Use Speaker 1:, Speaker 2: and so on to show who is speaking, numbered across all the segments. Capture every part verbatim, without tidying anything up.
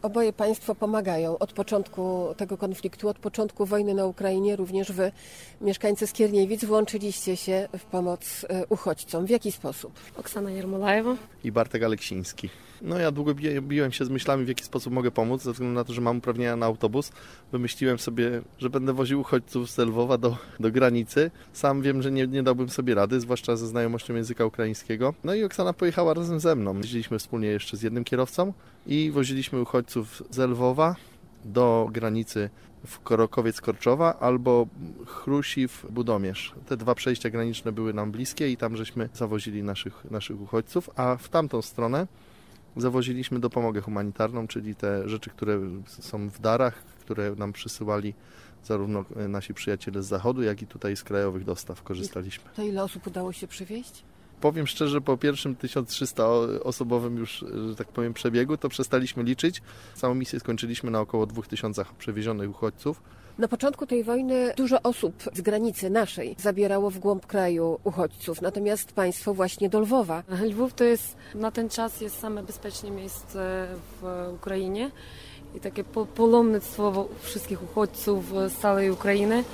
Speaker 1: Oboje państwo pomagają od początku tego konfliktu, od początku wojny na Ukrainie. Również wy, mieszkańcy Skierniewic, włączyliście się w pomoc uchodźcom. W jaki sposób?
Speaker 2: Oksana Jarmolajewa
Speaker 3: i Bartek Aleksiński. No ja długo biłem się z myślami, w jaki sposób mogę pomóc, ze względu na to, że mam uprawnienia na autobus. Wymyśliłem sobie, że będę woził uchodźców z Lwowa do, do granicy. Sam wiem, że nie, nie dałbym sobie rady, zwłaszcza ze znajomością języka ukraińskiego. No i Oksana pojechała razem ze mną. Jeździliśmy wspólnie jeszcze z jednym kierowcą i woziliśmy uchodźców z Lwowa do granicy w Korokowiec-Korczowa albo Chrusiw-Budomierz. Te dwa przejścia graniczne były nam bliskie i tam żeśmy zawozili naszych, naszych uchodźców, a w tamtą stronę zawoziliśmy dopomogę humanitarną, czyli te rzeczy, które są w darach, które nam przysyłali zarówno nasi przyjaciele z zachodu, jak i tutaj z krajowych dostaw korzystaliśmy.
Speaker 1: To ile osób udało się przywieźć?
Speaker 3: Powiem szczerze, po pierwszym tysiąc trzysta osobowym już, że tak powiem, przebiegu, to przestaliśmy liczyć. Całą misję skończyliśmy na około dwóch tysiącach przewiezionych uchodźców.
Speaker 1: Na początku tej wojny dużo osób z granicy naszej zabierało w głąb kraju uchodźców, natomiast państwo właśnie do Lwowa.
Speaker 2: Lwów to jest na ten czas jest same bezpieczne miejsce w Ukrainie i takie pałomnictwo wszystkich uchodźców z całej Ukrainy.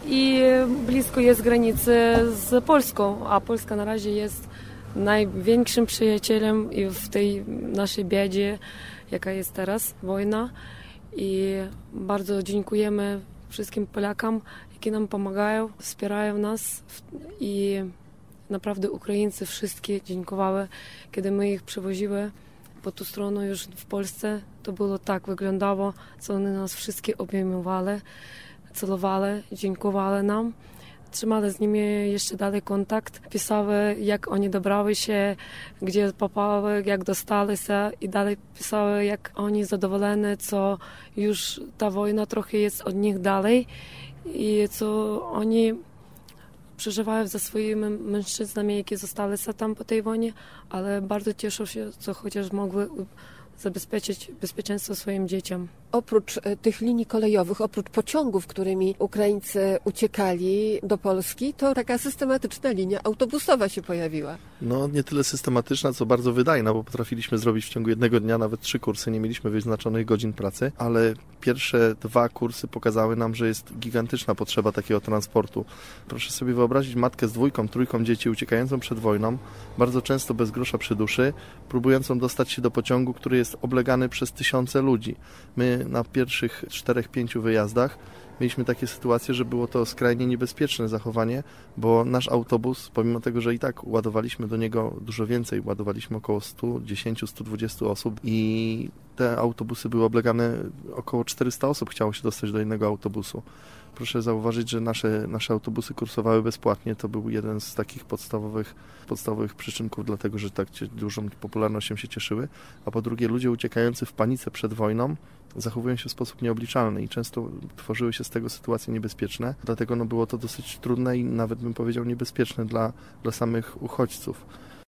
Speaker 2: I blisko jest granicy z Polską, a Polska na razie jest największym przyjacielem i w tej naszej biedzie, jaka jest teraz, wojna. I bardzo dziękujemy wszystkim Polakom, jakie nam pomagają, wspierają nas i naprawdę Ukraińcy wszystkie dziękowały, kiedy my ich przewoziły po tą stronę już w Polsce. To było tak, wyglądało, co one nas wszystkie obejmowali, celowali, dziękowali nam. Trzymali z nimi jeszcze dalej kontakt, pisały, jak oni dobrały się, gdzie popały, jak dostali się i dalej pisały, jak oni zadowoleni, co już ta wojna trochę jest od nich dalej i co oni przeżywają ze swoimi mężczyznami, jakie zostali się tam po tej wojnie, ale bardzo cieszą się, co chociaż mogły zabezpieczyć bezpieczeństwo swoim dzieciom.
Speaker 1: Oprócz tych linii kolejowych, oprócz pociągów, którymi Ukraińcy uciekali do Polski, to taka systematyczna linia autobusowa się pojawiła.
Speaker 3: No nie tyle systematyczna, co bardzo wydajna, bo potrafiliśmy zrobić w ciągu jednego dnia nawet trzy kursy, nie mieliśmy wyznaczonych godzin pracy, ale pierwsze dwa kursy pokazały nam, że jest gigantyczna potrzeba takiego transportu. Proszę sobie wyobrazić matkę z dwójką, trójką dzieci uciekającą przed wojną, bardzo często bez grosza przy duszy, próbującą dostać się do pociągu, który jest oblegany przez tysiące ludzi. My na pierwszych czterech, pięciu wyjazdach mieliśmy takie sytuacje, że było to skrajnie niebezpieczne zachowanie, bo nasz autobus, pomimo tego, że i tak ładowaliśmy do niego dużo więcej, ładowaliśmy około sto dziesięć do stu dwudziestu osób i te autobusy były oblegane, około czterysta osób chciało się dostać do innego autobusu. Proszę zauważyć, że nasze, nasze autobusy kursowały bezpłatnie. To był jeden z takich podstawowych, podstawowych przyczynków, dlatego że tak dużą popularnością się cieszyły. A po drugie, ludzie uciekający w panice przed wojną zachowują się w sposób nieobliczalny i często tworzyły się z tego sytuacje niebezpieczne. Dlatego no, było to dosyć trudne i nawet bym powiedział niebezpieczne dla, dla samych uchodźców.